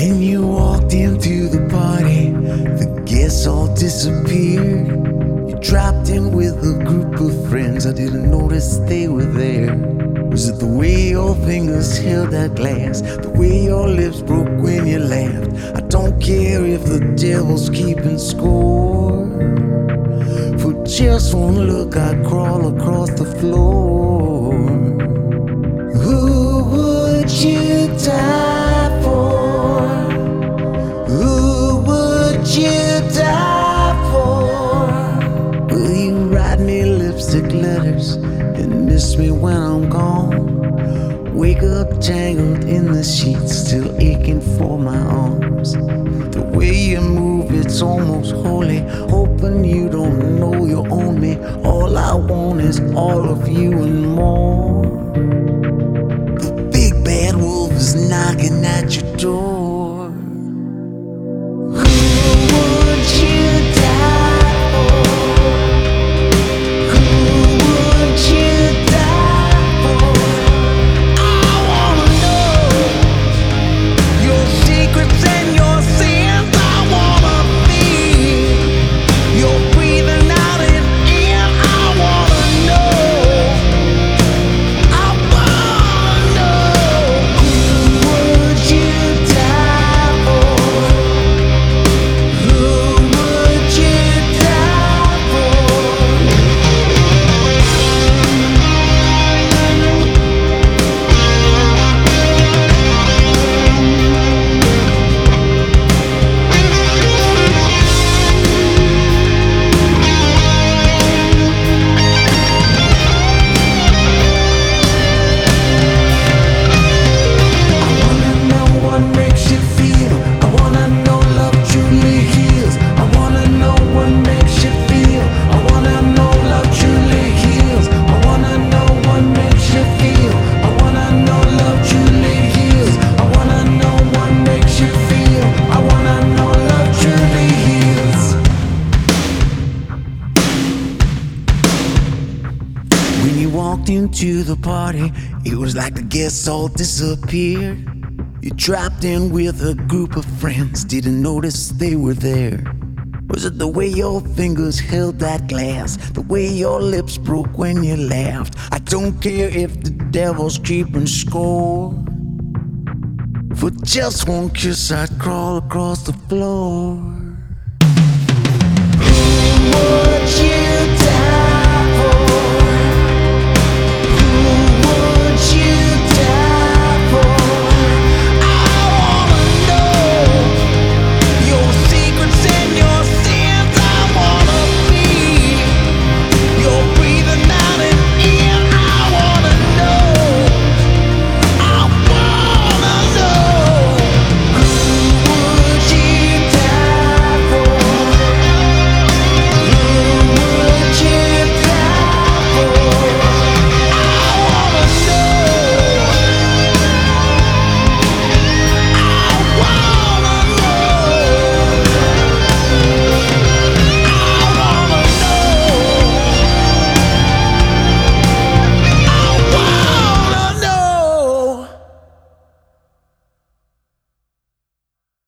When you walked into the party, the guests all disappeared. You dropped in with a group of friends, I didn't notice they were there. Was it the way your fingers held that glass, the way your lips broke when you laughed? I don't care if the devil's keeping score. For just one look I'd crawl across the floor. Who would you die for? Who would you die for? Will you write me lipstick letters and miss me when I'm gone? Wake up tangled in the sheets, still aching for my arms. The way you move, it's almost holy. Hoping you don't know you own me. All I want is all of you and more. The big bad wolf is knocking at your door. Who would you die for? Who would you die for? I wanna know your secrets and your sins. I wanna feel your breathing out and in. I wanna know. I wanna know. Who would you die for? Who would you die for? I wanna know what makes you feel. I wanna know love truly heals. I wanna know what makes you feel. I wanna know love truly heals. I wanna know what makes you feel. I wanna know love truly heals. I wanna know what makes you feel. I wanna know love truly heals. When you walked into the party, it was like the guests all disappeared. You dropped in with a group of friends, didn't notice they were there. Was it the way your fingers held that glass, the way your lips broke when you laughed? I don't care if the devil's keeping score. For just one kiss I'd crawl across the floor. Who would